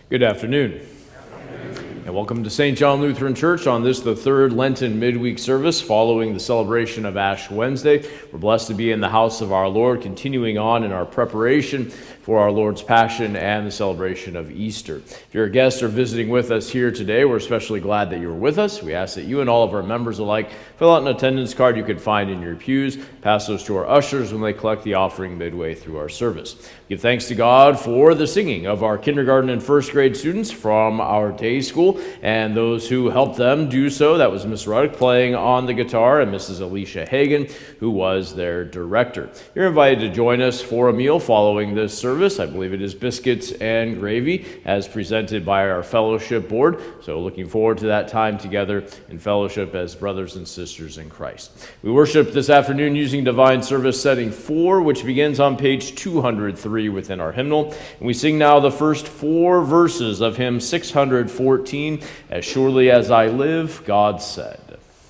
Good afternoon, and welcome to St. John Lutheran Church on this, the third Lenten midweek service following the celebration of Ash Wednesday. We're blessed to be in the house of our Lord, continuing on in our preparation for our Lord's Passion and the celebration of Easter. If you're a guest or visiting with us here today, we're especially glad that you're with us. We ask that you and all of our members alike fill out an attendance card you could find in your pews. Pass those to our ushers when they collect the offering midway through our service. Give thanks to God for the singing of our kindergarten and first grade students from our day school and those who helped them do so. That was Miss Ruddick playing on the guitar and Mrs. Alicia Hagan, who was their director. You're invited to join us for a meal following this service. I believe it is biscuits and gravy as presented by our fellowship board. So looking forward to that time together in fellowship as brothers and sisters in Christ. We worship this afternoon using Divine Service Setting 4, which begins on page 203 within our hymnal. And we sing now the first 4 verses of hymn 614, As Surely as I Live, God Said.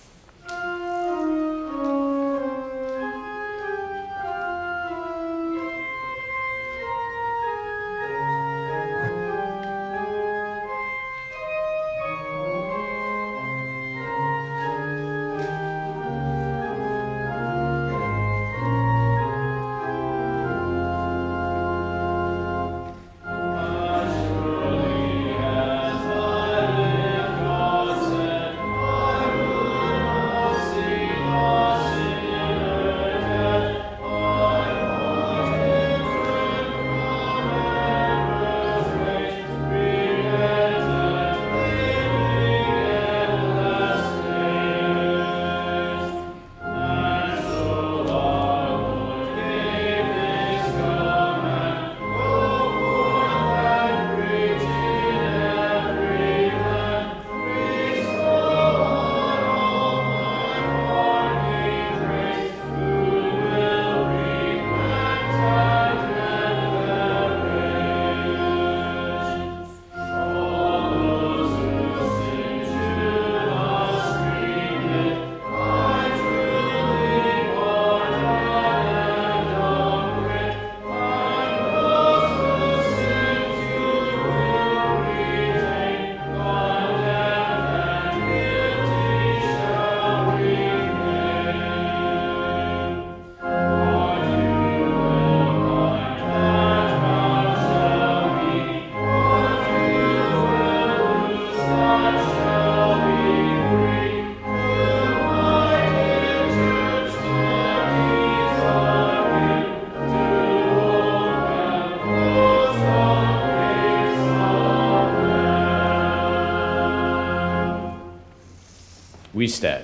We stand.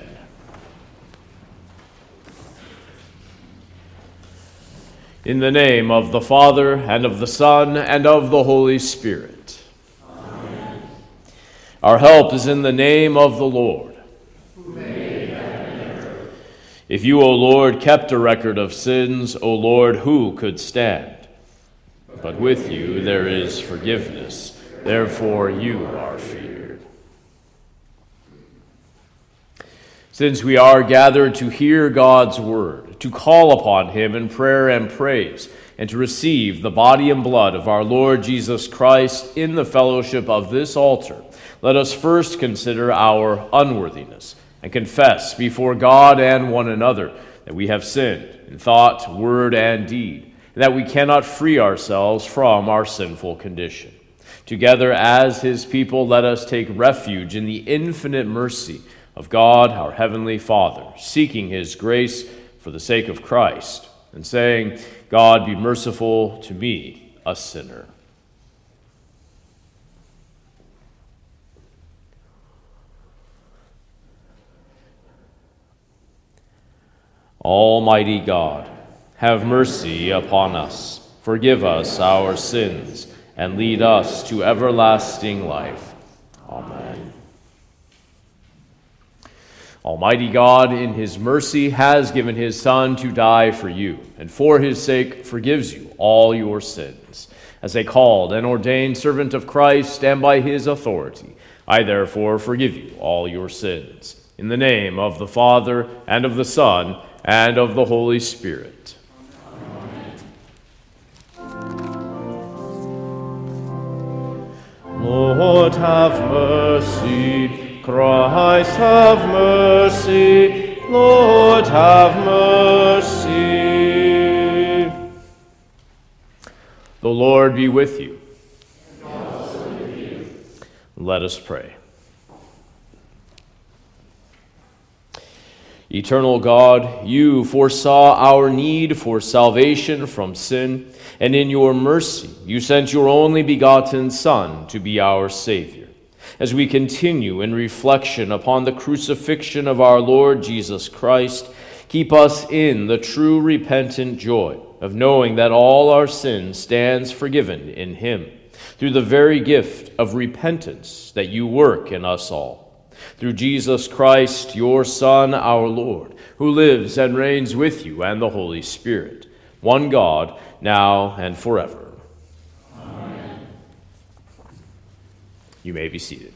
In the name of the Father, and of the Son, and of the Holy Spirit. Amen. Our help is in the name of the Lord. Who made heaven and earth. If you, O Lord, kept a record of sins, O Lord, who could stand? But with you there is forgiveness, therefore you are feared. Since we are gathered to hear God's word, to call upon him in prayer and praise, and to receive the body and blood of our Lord Jesus Christ in the fellowship of this altar, let us first consider our unworthiness and confess before God and one another that we have sinned in thought, word, and deed, and that we cannot free ourselves from our sinful condition. Together as his people, let us take refuge in the infinite mercy of God, our Heavenly Father, seeking his grace for the sake of Christ, and saying, God, be merciful to me, a sinner. Almighty God, have mercy upon us, forgive us our sins, and lead us to everlasting life. Amen. Almighty God, in his mercy, has given his Son to die for you, and for his sake forgives you all your sins. As a called and ordained servant of Christ, and by his authority, I therefore forgive you all your sins. In the name of the Father, and of the Son, and of the Holy Spirit. Amen. Lord, have mercy. Christ, have mercy. Lord, have mercy. The Lord be with you. And also with you. Let us pray. Eternal God, you foresaw our need for salvation from sin, and in your mercy you sent your only begotten Son to be our Savior. As we continue in reflection upon the crucifixion of our Lord Jesus Christ, keep us in the true repentant joy of knowing that all our sin stands forgiven in him, through the very gift of repentance that you work in us all. Through Jesus Christ, your Son, our Lord, who lives and reigns with you and the Holy Spirit, one God, now and forever. Amen. You may be seated.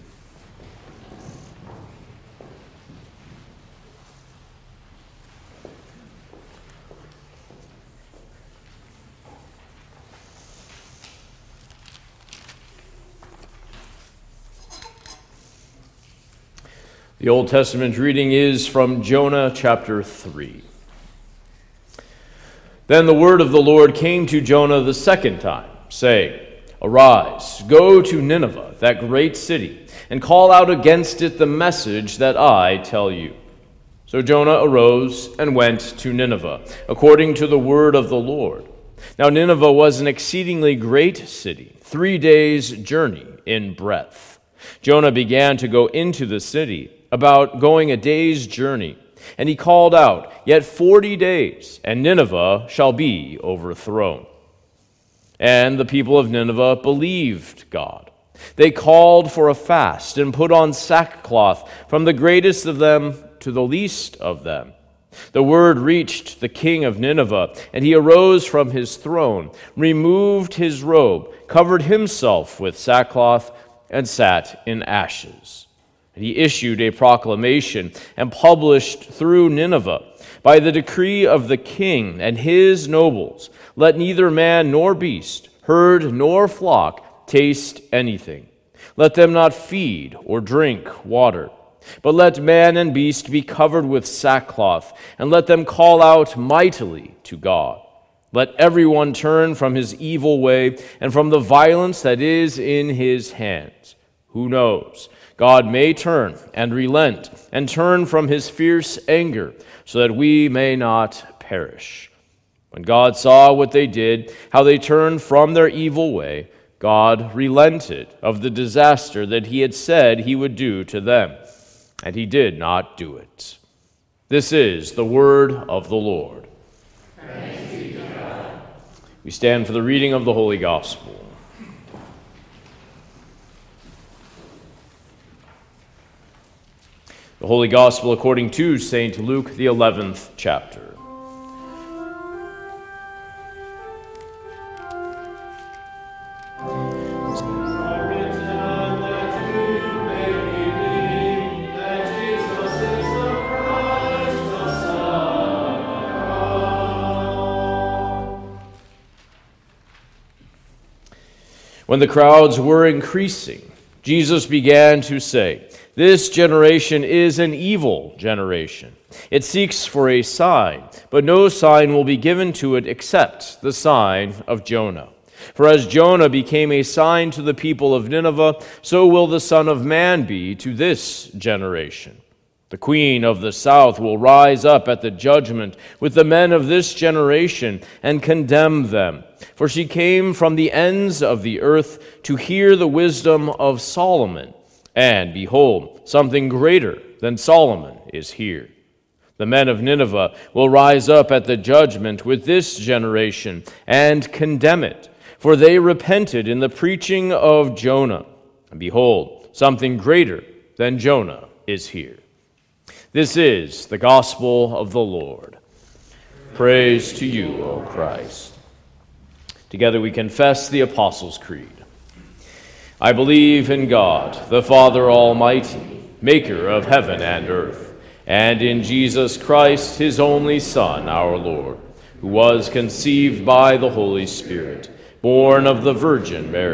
The Old Testament reading is from Jonah chapter 3. Then the word of the Lord came to Jonah the second time, saying, Arise, go to Nineveh, that great city, and call out against it the message that I tell you. So Jonah arose and went to Nineveh, according to the word of the Lord. Now Nineveh was an exceedingly great city, 3 days' journey in breadth. Jonah began to go into the city, about going a day's journey. And he called out, Yet 40 days, and Nineveh shall be overthrown. And the people of Nineveh believed God. They called for a fast and put on sackcloth, from the greatest of them to the least of them. The word reached the king of Nineveh, and he arose from his throne, removed his robe, covered himself with sackcloth, and sat in ashes. He issued a proclamation and published through Nineveh, by the decree of the king and his nobles, let neither man nor beast, herd nor flock taste anything. Let them not feed or drink water, but let man and beast be covered with sackcloth, and let them call out mightily to God. Let everyone turn from his evil way and from the violence that is in his hands. Who knows? God may turn and relent and turn from his fierce anger so that we may not perish. When God saw what they did, how they turned from their evil way, God relented of the disaster that he had said he would do to them, and he did not do it. This is the word of the Lord. Thanks be to God. We stand for the reading of the Holy Gospel. The Holy Gospel according to St. Luke, the 11th chapter. When the crowds were increasing, Jesus began to say, This generation is an evil generation. It seeks for a sign, but no sign will be given to it except the sign of Jonah. For as Jonah became a sign to the people of Nineveh, so will the Son of Man be to this generation. The queen of the south will rise up at the judgment with the men of this generation and condemn them. For she came from the ends of the earth to hear the wisdom of Solomon. And behold, something greater than Solomon is here. The men of Nineveh will rise up at the judgment with this generation and condemn it, for they repented in the preaching of Jonah. And behold, something greater than Jonah is here. This is the gospel of the Lord. Praise to you, O Christ. Together we confess the Apostles' Creed. I believe in God, the Father Almighty, maker of heaven and earth, and in Jesus Christ, his only Son, our Lord, who was conceived by the Holy Spirit, born of the Virgin Mary,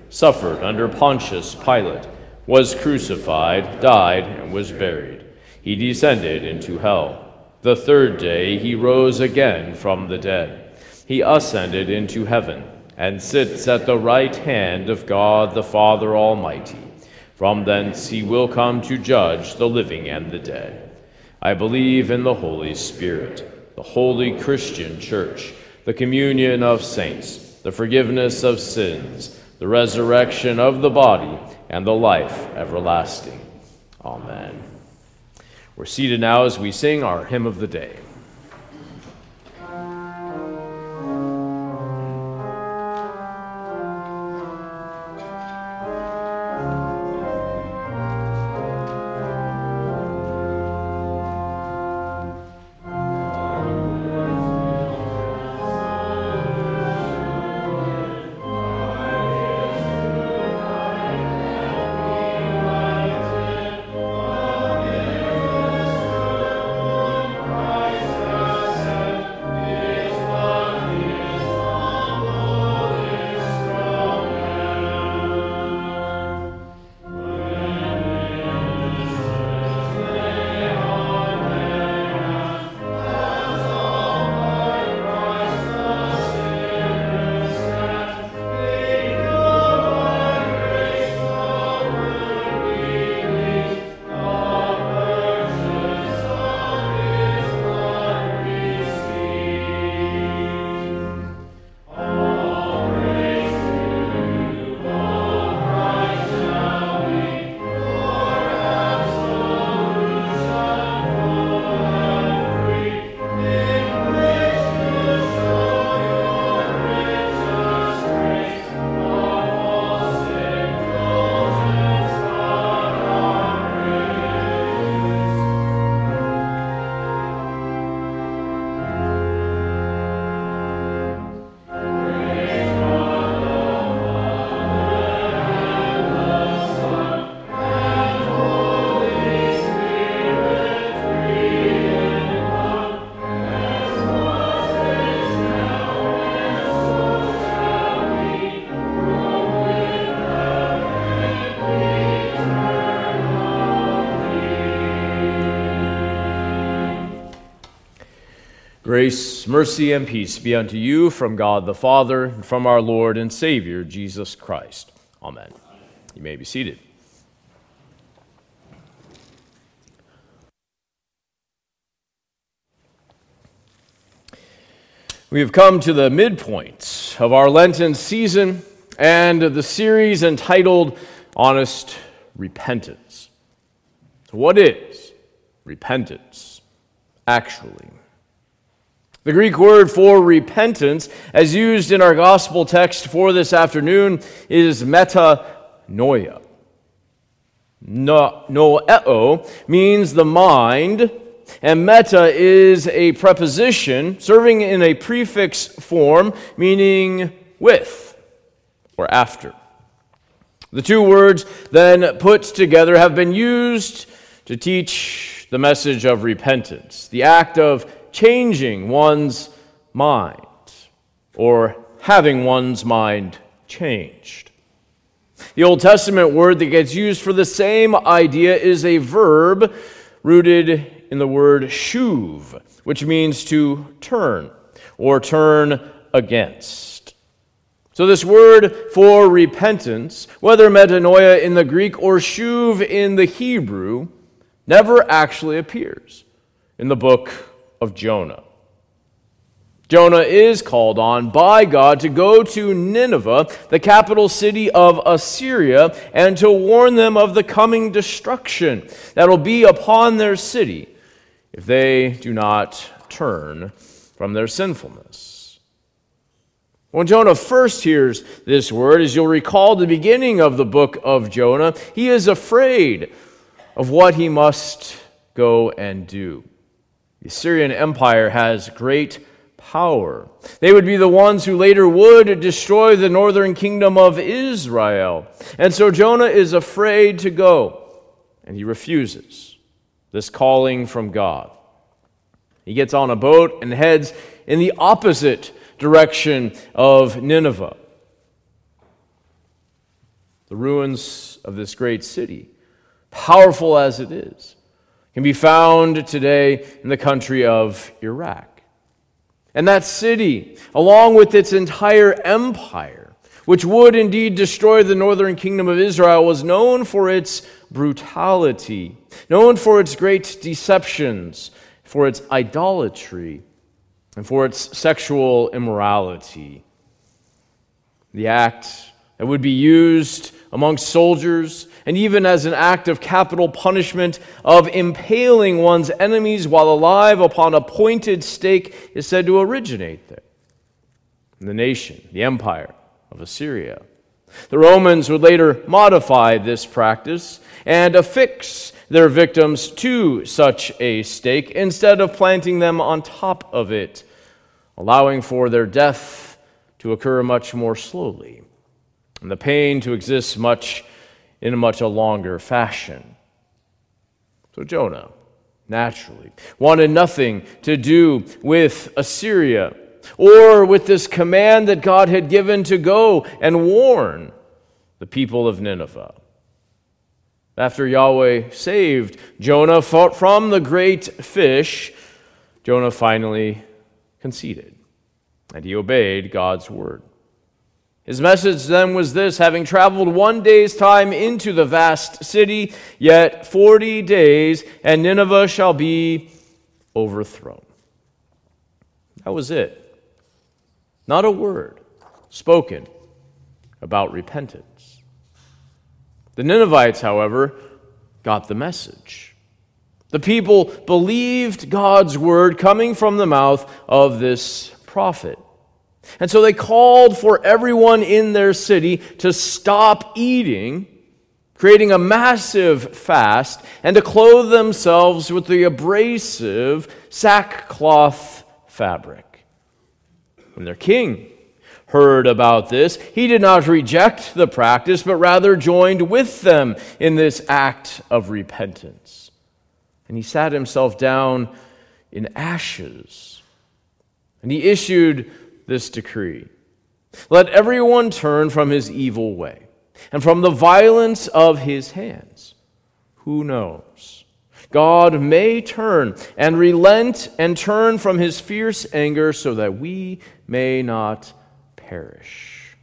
suffered under Pontius Pilate, was crucified, died, and was buried. He descended into hell. The third day he rose again from the dead. He ascended into heaven and sits at the right hand of God the Father Almighty. From thence he will come to judge the living and the dead. I believe in the Holy Spirit, the holy Christian Church, the communion of saints, the forgiveness of sins, the resurrection of the body, and the life everlasting. Amen. We're seated now as we sing our hymn of the day. Grace, mercy, and peace be unto you from God the Father, and from our Lord and Savior, Jesus Christ. Amen. You may be seated. We have come to the midpoint of our Lenten season and the series entitled Honest Repentance. So what is repentance, actually? The Greek word for repentance, as used in our gospel text for this afternoon, is metanoia. Noeo means the mind, and meta is a preposition serving in a prefix form, meaning with or after. The two words then put together have been used to teach the message of repentance, the act of changing one's mind or having one's mind changed. The Old Testament word that gets used for the same idea is a verb rooted in the word shuv, which means to turn or turn against. So this word for repentance, whether metanoia in the Greek or shuv in the Hebrew, never actually appears in the book of Jonah. Jonah is called on by God to go to Nineveh, the capital city of Assyria, and to warn them of the coming destruction that will be upon their city if they do not turn from their sinfulness. When Jonah first hears this word, as you'll recall the beginning of the book of Jonah, he is afraid of what he must go and do. The Assyrian Empire has great power. They would be the ones who later would destroy the northern kingdom of Israel. And so Jonah is afraid to go, and he refuses this calling from God. He gets on a boat and heads in the opposite direction of Nineveh. The ruins of this great city, powerful as it is, can be found today in the country of Iraq. And that city, along with its entire empire, which would indeed destroy the northern kingdom of Israel, was known for its brutality, known for its great deceptions, for its idolatry, and for its sexual immorality. The act that would be used among soldiers, and even as an act of capital punishment of impaling one's enemies while alive upon a pointed stake, is said to originate there. In the nation, the empire of Assyria. The Romans would later modify this practice and affix their victims to such a stake instead of planting them on top of it, allowing for their death to occur much more slowly, and the pain to exist in a much longer fashion. So Jonah, naturally, wanted nothing to do with Assyria or with this command that God had given to go and warn the people of Nineveh. After Yahweh saved Jonah from the great fish, Jonah finally conceded, and he obeyed God's word. His message then was this: having traveled 1 day's time into the vast city, yet 40 days, and Nineveh shall be overthrown. That was it. Not a word spoken about repentance. The Ninevites, however, got the message. The people believed God's word coming from the mouth of this prophet. And so they called for everyone in their city to stop eating, creating a massive fast, and to clothe themselves with the abrasive sackcloth fabric. When their king heard about this, he did not reject the practice, but rather joined with them in this act of repentance. And he sat himself down in ashes, and he issued this decree: let everyone turn from his evil way and from the violence of his hands. Who knows? God may turn and relent and turn from his fierce anger so that we may not perish.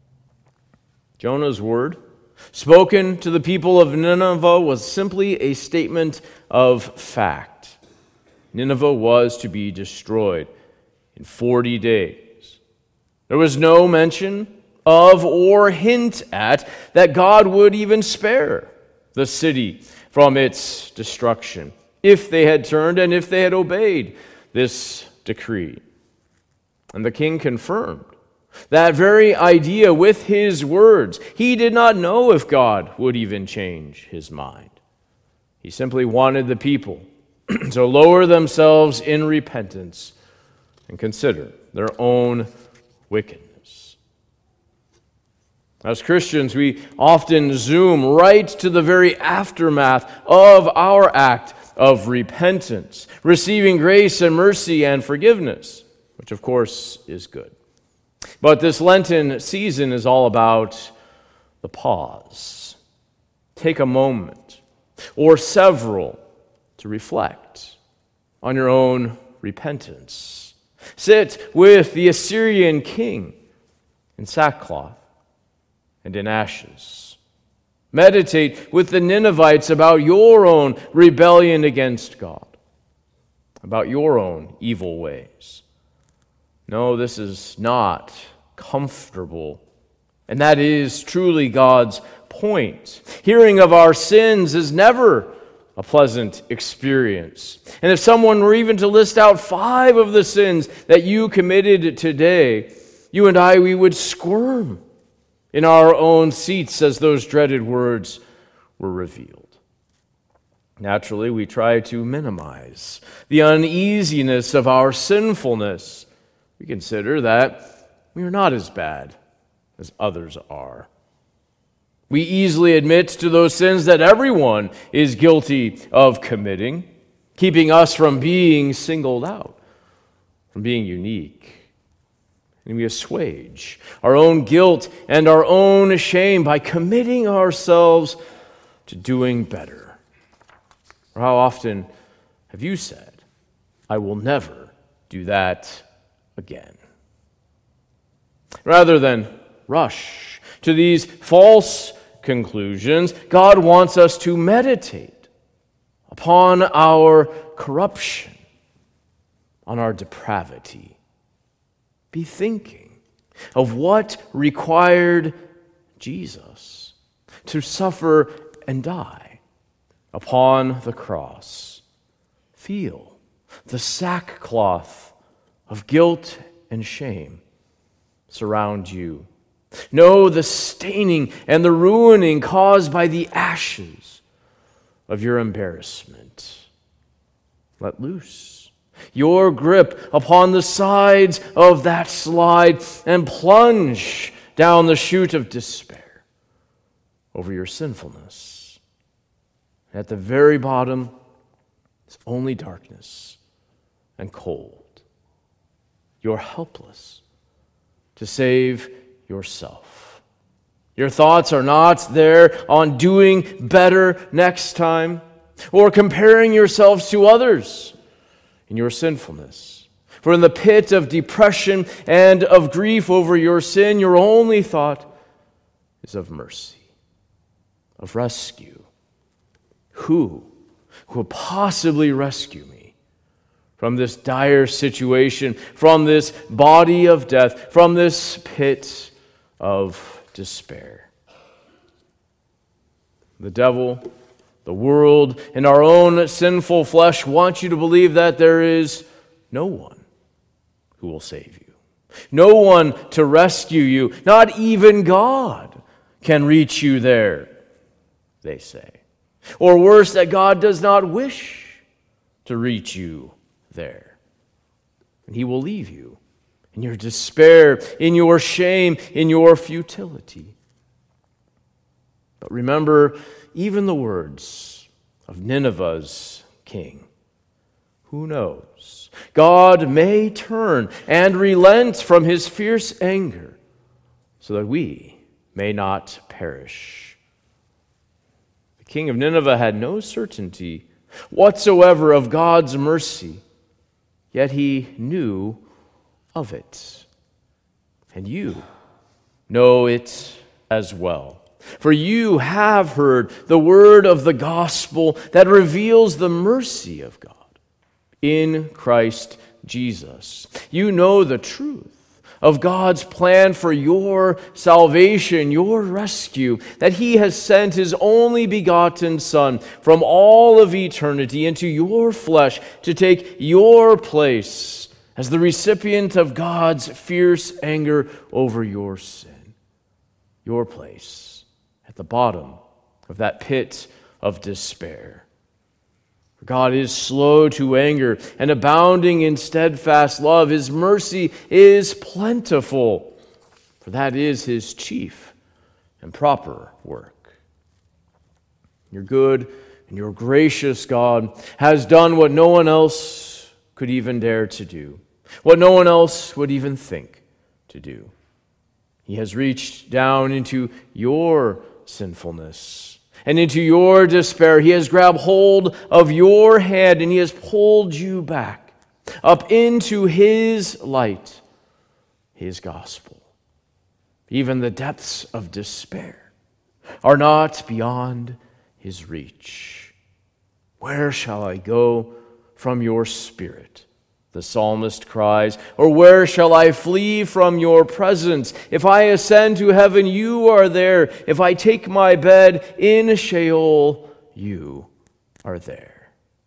Jonah's word, spoken to the people of Nineveh, was simply a statement of fact. Nineveh was to be destroyed in 40 days. There was no mention of or hint at that God would even spare the city from its destruction if they had turned and if they had obeyed this decree. And the king confirmed that very idea with his words. He did not know if God would even change his mind. He simply wanted the people to lower themselves in repentance and consider their own wickedness. As Christians, we often zoom right to the very aftermath of our act of repentance, receiving grace and mercy and forgiveness, which of course is good. But this Lenten season is all about the pause. Take a moment or several to reflect on your own repentance. Sit with the Assyrian king in sackcloth and in ashes. Meditate with the Ninevites about your own rebellion against God, about your own evil ways. No, this is not comfortable, and that is truly God's point. Hearing of our sins is never a pleasant experience. And if someone were even to list out 5 of the sins that you committed today, you and I, we would squirm in our own seats as those dreaded words were revealed. Naturally, we try to minimize the uneasiness of our sinfulness. We consider that we are not as bad as others are. We easily admit to those sins that everyone is guilty of committing, keeping us from being singled out, from being unique. And we assuage our own guilt and our own shame by committing ourselves to doing better. Or how often have you said, I will never do that again? Rather than rush to these false conclusions, God wants us to meditate upon our corruption, on our depravity. Be thinking of what required Jesus to suffer and die upon the cross. Feel the sackcloth of guilt and shame surround you. Know the staining and the ruining caused by the ashes of your embarrassment. Let loose your grip upon the sides of that slide and plunge down the chute of despair over your sinfulness. At the very bottom is only darkness and cold. You're helpless to save yourself. Your thoughts are not there on doing better next time or comparing yourselves to others in your sinfulness. For in the pit of depression and of grief over your sin, your only thought is of mercy, of rescue. Who will possibly rescue me from this dire situation, from this body of death, from this pit of despair? The devil, the world, and our own sinful flesh want you to believe that there is no one who will save you, no one to rescue you. Not even God can reach you there, they say. Or worse, that God does not wish to reach you there. And He will leave you in your despair, in your shame, in your futility. But remember even the words of Nineveh's king. Who knows? God may turn and relent from His fierce anger so that we may not perish. The king of Nineveh had no certainty whatsoever of God's mercy, yet he knew of it. And you know it as well. For you have heard the word of the gospel that reveals the mercy of God in Christ Jesus. You know the truth of God's plan for your salvation, your rescue, that He has sent His only begotten Son from all of eternity into your flesh to take your place as the recipient of God's fierce anger over your sin. Your place at the bottom of that pit of despair. For God is slow to anger and abounding in steadfast love. His mercy is plentiful, for that is His chief and proper work. Your good and your gracious God has done what no one else could even dare to do, what no one else would even think to do. He has reached down into your sinfulness and into your despair. He has grabbed hold of your hand and He has pulled you back up into His light, His gospel. Even the depths of despair are not beyond His reach. Where shall I go from your Spirit? The psalmist cries, or where shall I flee from your presence? If I ascend to heaven, you are there. If I take my bed in Sheol, you are there.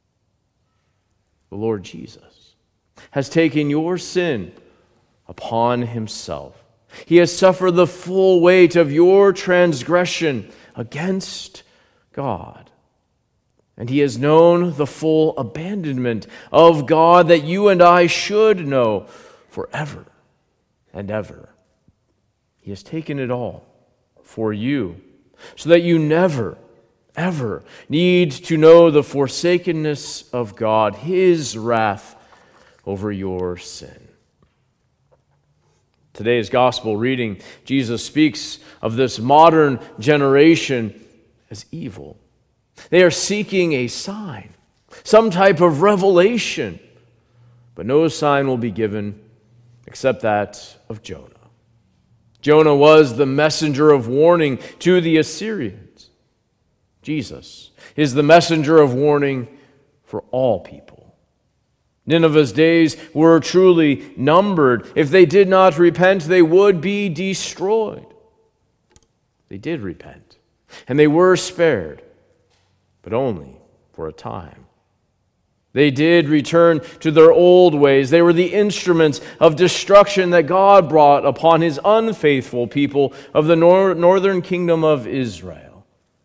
The Lord Jesus has taken your sin upon Himself. He has suffered the full weight of your transgression against God. And He has known the full abandonment of God that you and I should know forever and ever. He has taken it all for you so that you never, ever need to know the forsakenness of God, His wrath over your sin. Today's gospel reading, Jesus speaks of this modern generation as evil. They are seeking a sign, some type of revelation, but no sign will be given except that of Jonah. Jonah was the messenger of warning to the Assyrians. Jesus is the messenger of warning for all people. Nineveh's days were truly numbered. If they did not repent, they would be destroyed. They did repent, and they were spared, but only for a time. They did return to their old ways. They were the instruments of destruction that God brought upon his unfaithful people of the northern kingdom of Israel.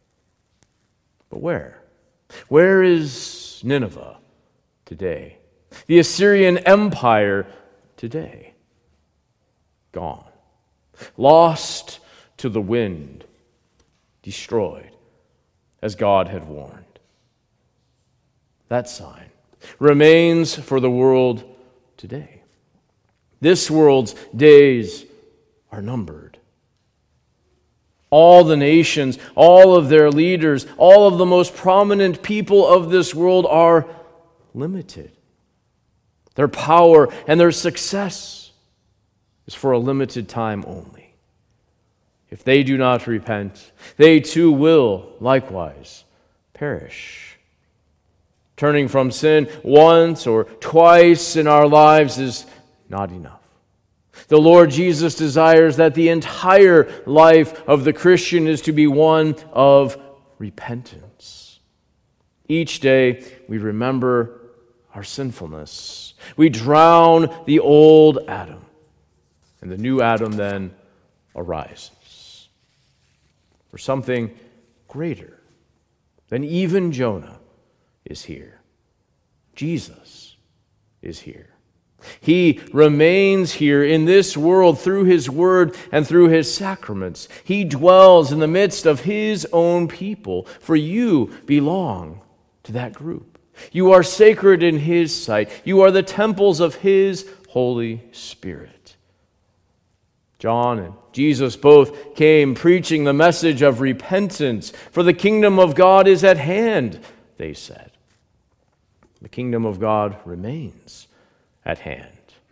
But where? Where is Nineveh today? The Assyrian Empire today? Gone. Lost to the wind. Destroyed, as God had warned. That sign remains for the world today. This world's days are numbered. All the nations, all of their leaders, all of the most prominent people of this world are limited. Their power and their success is for a limited time only. If they do not repent, they too will likewise perish. Turning from sin once or twice in our lives is not enough. The Lord Jesus desires that the entire life of the Christian is to be one of repentance. Each day we remember our sinfulness. We drown the old Adam, and the new Adam then arises. For something greater than even Jonah is here. Jesus is here. He remains here in this world through his word and through his sacraments. He dwells in the midst of his own people, for you belong to that group. You are sacred in his sight. You are the temples of his Holy Spirit. John and Jesus both came preaching the message of repentance, for the kingdom of God is at hand, they said. The kingdom of God remains at hand.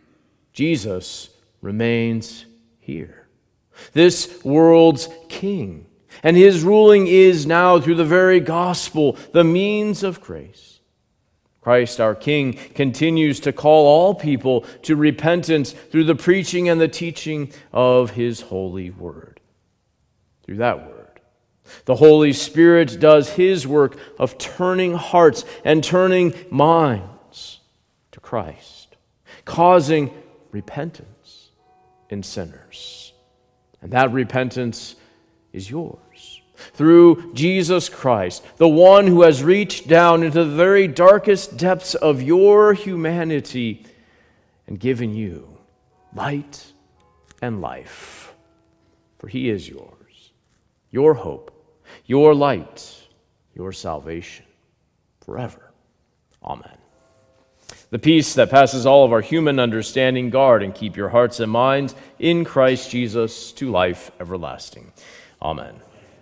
Jesus remains here. This world's king, and his ruling is now through the very gospel, the means of grace. Christ, our King, continues to call all people to repentance through the preaching and the teaching of his holy word. Through that word, the Holy Spirit does his work of turning hearts and turning minds to Christ, causing repentance in sinners. And that repentance is yours. Through Jesus Christ, the one who has reached down into the very darkest depths of your humanity and given you light and life. For he is yours, your hope, your light, your salvation, forever. Amen. The peace that passes all of our human understanding, guard and keep your hearts and minds in Christ Jesus to life everlasting. Amen.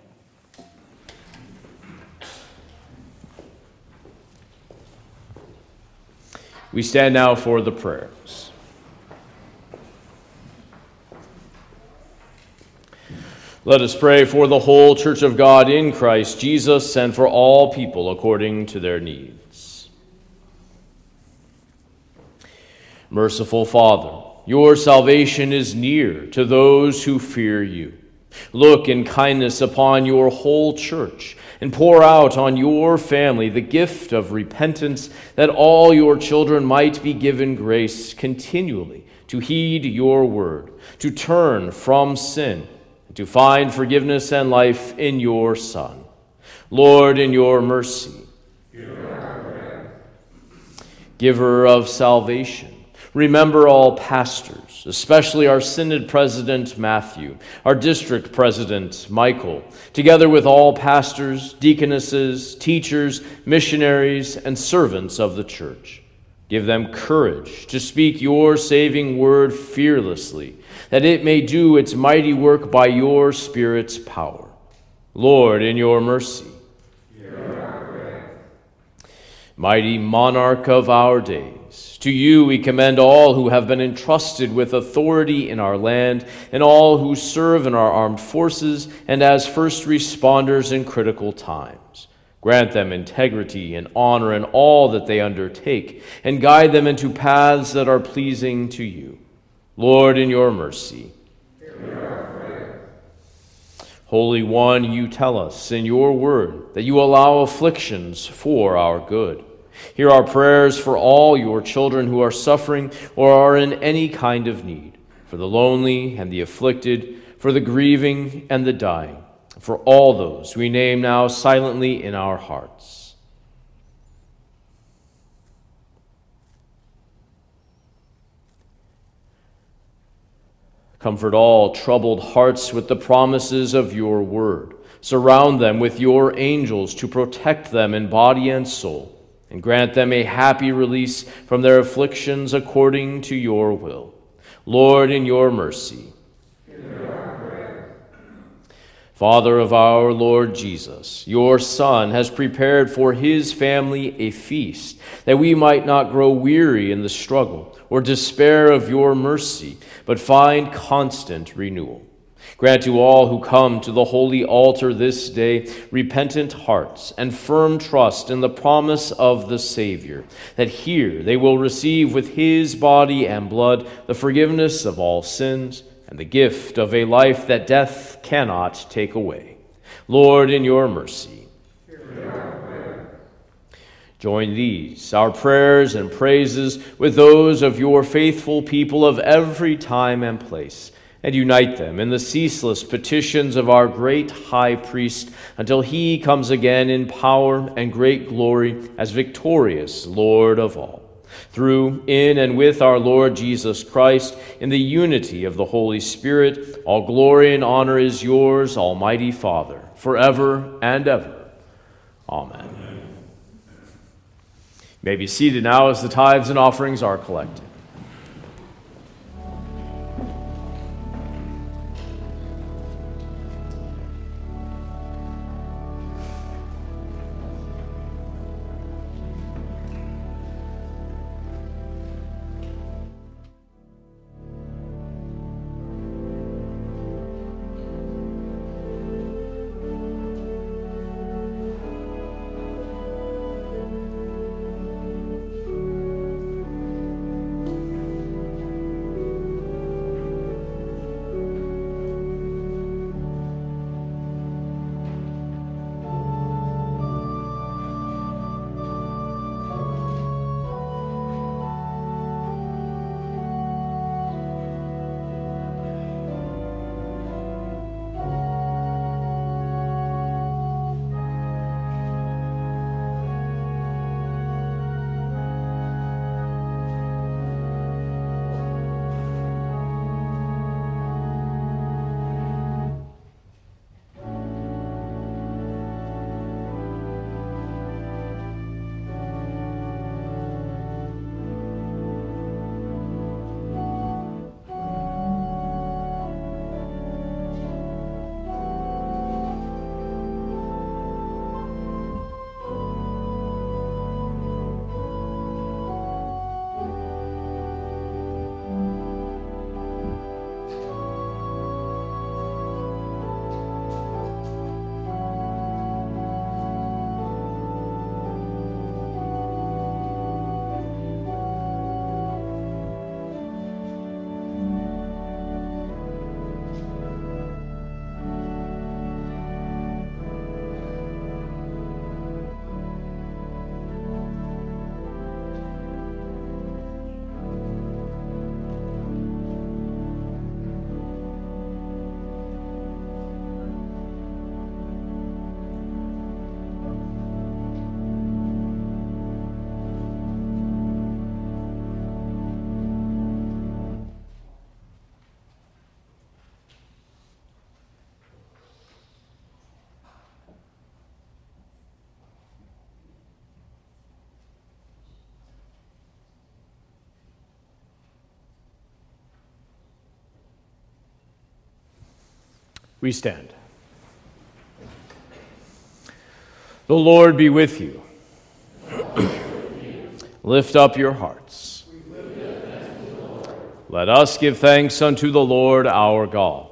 We stand now for the prayers. Let us pray for the whole Church of God in Christ Jesus and for all people according to their needs. Merciful Father, your salvation is near to those who fear you. Look in kindness upon your whole church and pour out on your family the gift of repentance, that all your children might be given grace continually to heed your word, to turn from sin, and to find forgiveness and life in your Son. Lord, in your mercy, giver of salvation, remember all pastors, especially our synod president Matthew, our district president Michael, together with all pastors, deaconesses, teachers, missionaries, and servants of the church. Give them courage to speak your saving word fearlessly, that it may do its mighty work by your Spirit's power. Lord, in your mercy. Hear our prayer. Mighty monarch of our days, to you we commend all who have been entrusted with authority in our land, and all who serve in our armed forces and as first responders in critical times. Grant them integrity and honor in all that they undertake, and guide them into paths that are pleasing to you. Lord, in your mercy. Hear our prayer. Holy One, you tell us in your word that you allow afflictions for our good. Hear our prayers for all your children who are suffering or are in any kind of need, for the lonely and the afflicted, for the grieving and the dying, for all those we name now silently in our hearts. Comfort all troubled hearts with the promises of your word. Surround them with your angels to protect them in body and soul, and grant them a happy release from their afflictions according to your will. Lord, in your mercy. Father of our Lord Jesus, your Son has prepared for his family a feast, that we might not grow weary in the struggle or despair of your mercy, but find constant renewal. Grant to all who come to the holy altar this day repentant hearts and firm trust in the promise of the Savior, that here they will receive with his body and blood the forgiveness of all sins and the gift of a life that death cannot take away. Lord, in your mercy. Join these, our prayers and praises, with those of your faithful people of every time and place, and unite them in the ceaseless petitions of our great high priest until he comes again in power and great glory as victorious Lord of all. Through, in, and with our Lord Jesus Christ, in the unity of the Holy Spirit, all glory and honor is yours, Almighty Father, forever and ever. Amen. You may be seated now as the tithes and offerings are collected. We stand. The Lord be with you. Lift up your hearts. Let us give thanks unto the Lord our God.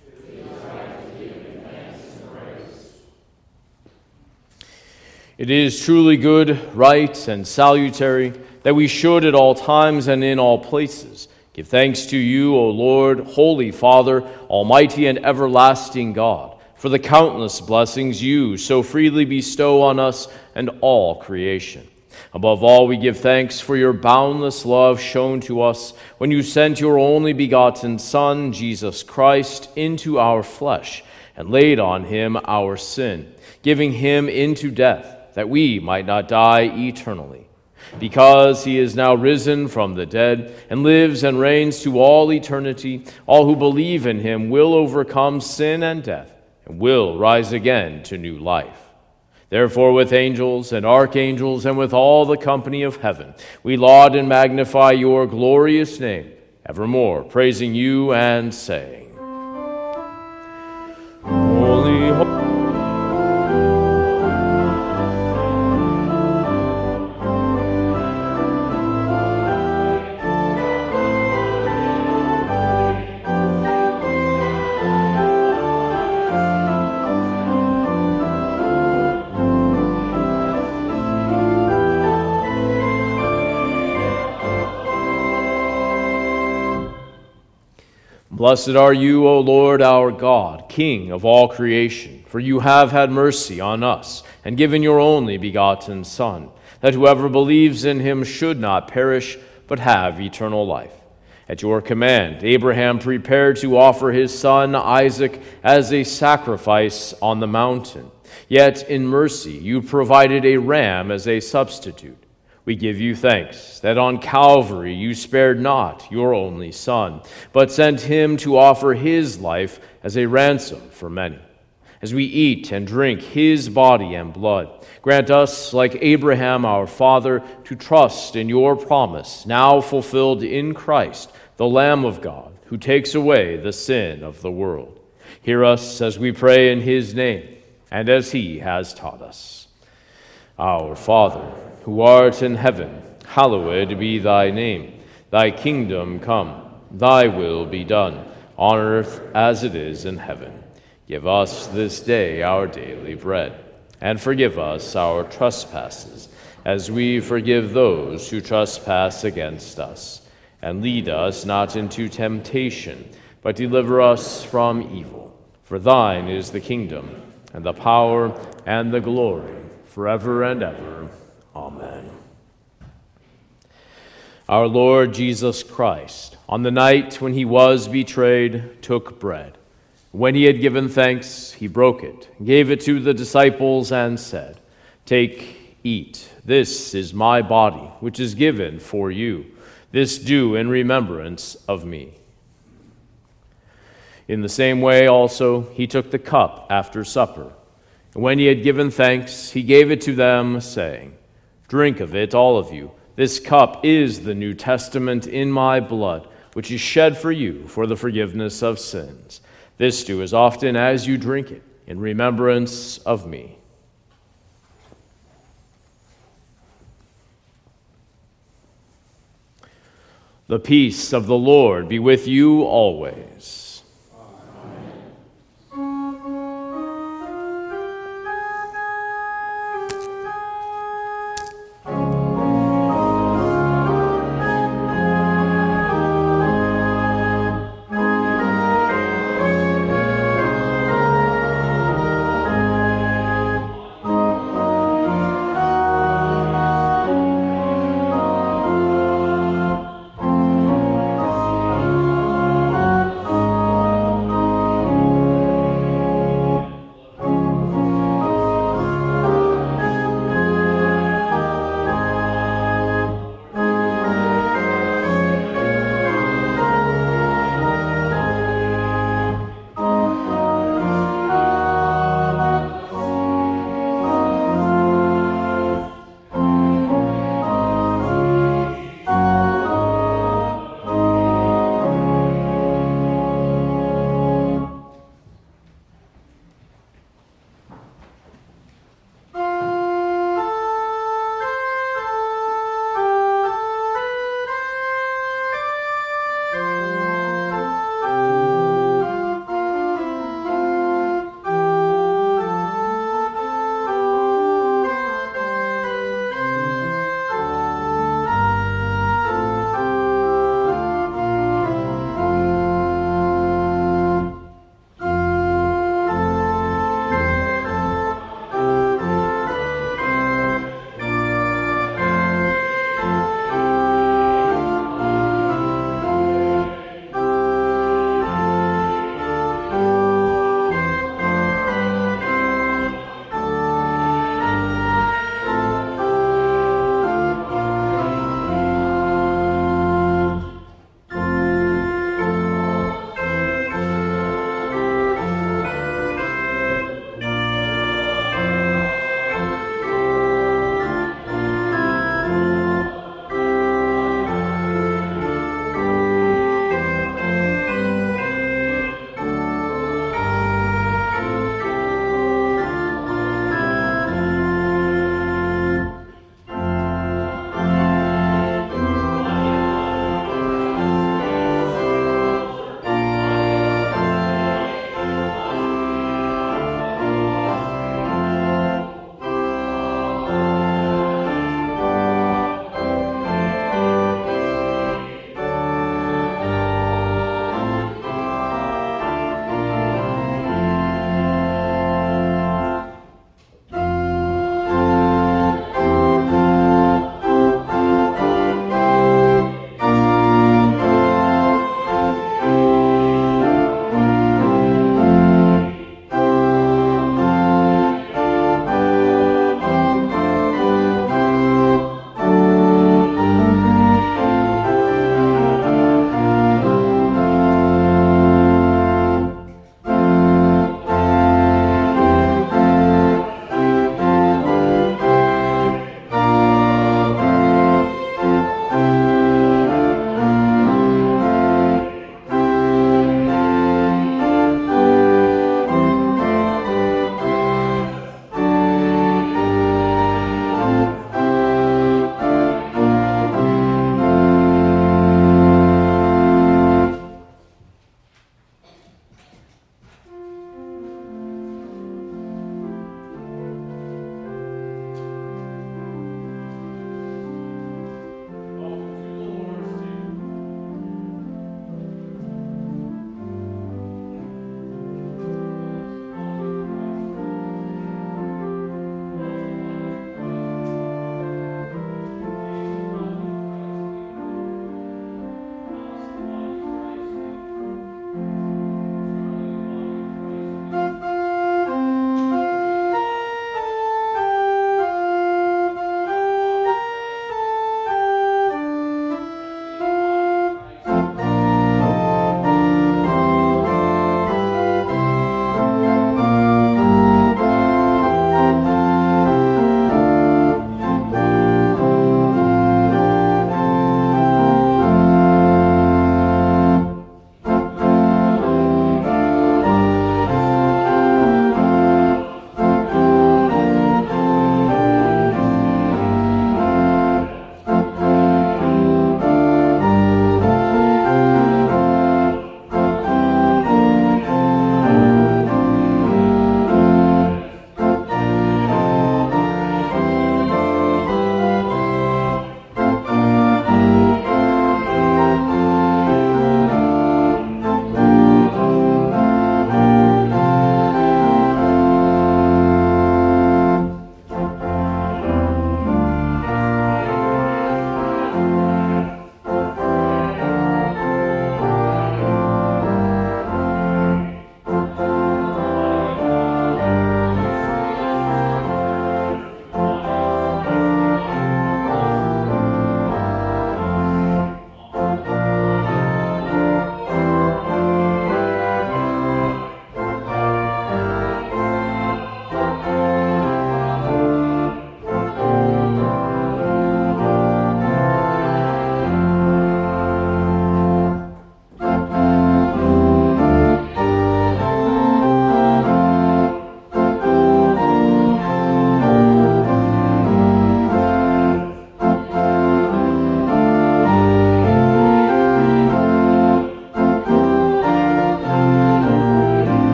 It is truly good, right, and salutary that we should at all times and in all places give thanks to you, O Lord, Holy Father, Almighty and everlasting God, for the countless blessings you so freely bestow on us and all creation. Above all, we give thanks for your boundless love shown to us when you sent your only begotten Son, Jesus Christ, into our flesh and laid on him our sin, giving him into death, that we might not die eternally. Because he is now risen from the dead and lives and reigns to all eternity, all who believe in him will overcome sin and death and will rise again to new life. Therefore, with angels and archangels and with all the company of heaven, we laud and magnify your glorious name, evermore praising you and saying, Holy, holy. Blessed are you, O Lord our God, King of all creation, for you have had mercy on us and given your only begotten Son, that whoever believes in him should not perish, but have eternal life. At your command, Abraham prepared to offer his son Isaac as a sacrifice on the mountain. Yet in mercy you provided a ram as a substitute. We give you thanks that on Calvary you spared not your only Son, but sent him to offer his life as a ransom for many. As we eat and drink his body and blood, grant us, like Abraham our father, to trust in your promise, now fulfilled in Christ, the Lamb of God, who takes away the sin of the world. Hear us as we pray in his name, and as he has taught us. Our Father, who art in heaven, hallowed be thy name. Thy kingdom come, thy will be done, on earth as it is in heaven. Give us this day our daily bread, and forgive us our trespasses, as we forgive those who trespass against us. And lead us not into temptation, but deliver us from evil. For thine is the kingdom, and the power, and the glory, forever and ever. Amen. Our Lord Jesus Christ, on the night when he was betrayed, took bread. When he had given thanks, he broke it, gave it to the disciples, and said, Take, eat. This is my body, which is given for you. This do in remembrance of me. In the same way also he took the cup after supper. And when he had given thanks, he gave it to them, saying, Drink of it, all of you. This cup is the New Testament in my blood, which is shed for you for the forgiveness of sins. This do as often as you drink it, in remembrance of me. The peace of the Lord be with you always.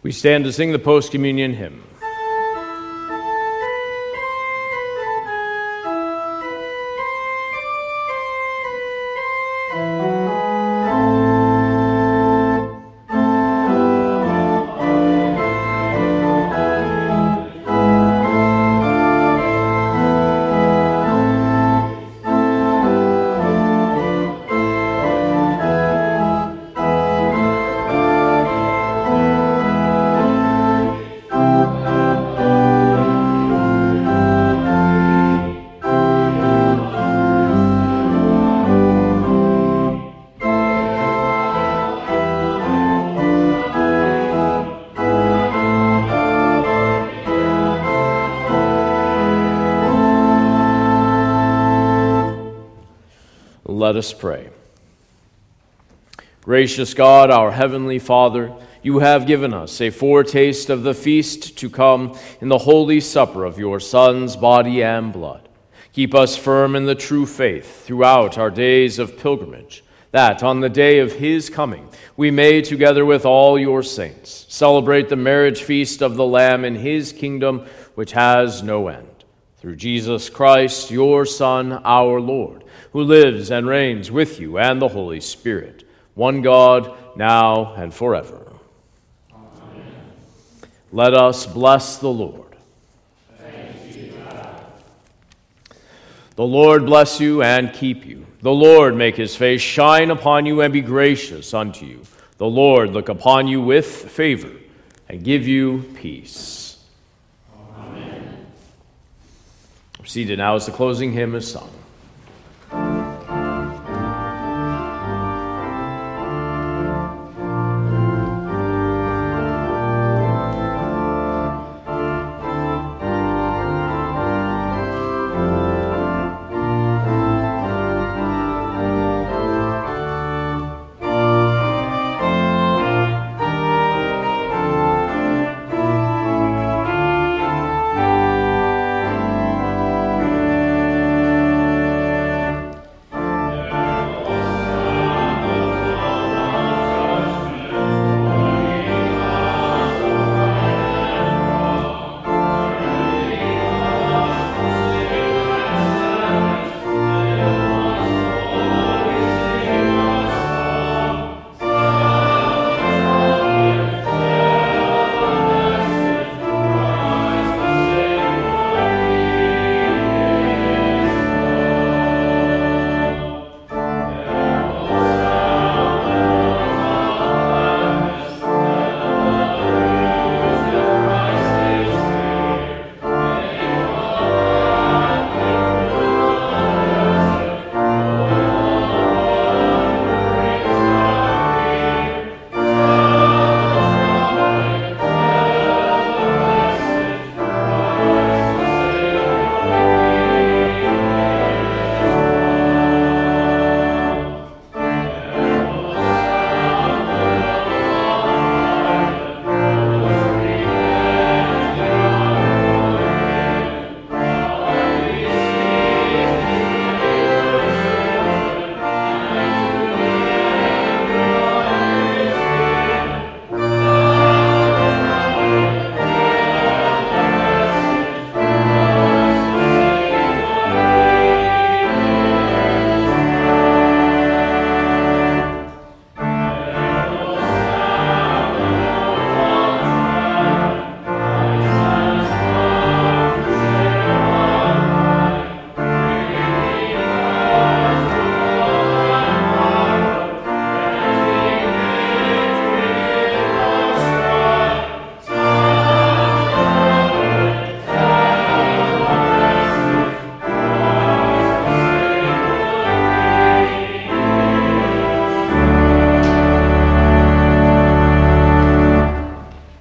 We stand to sing the post-communion hymn. Let us pray. Gracious God, our heavenly Father, you have given us a foretaste of the feast to come in the holy supper of your Son's body and blood. Keep us firm in the true faith throughout our days of pilgrimage, that on the day of his coming we may, together with all your saints, celebrate the marriage feast of the Lamb in his kingdom, which has no end. Through Jesus Christ, your Son, our Lord, who lives and reigns with you and the Holy Spirit, one God, now and forever. Amen. Let us bless the Lord. Thanks be to God. The Lord bless you and keep you. The Lord make his face shine upon you and be gracious unto you. The Lord look upon you with favor and give you peace. Amen. Proceeded now as the closing hymn is sung.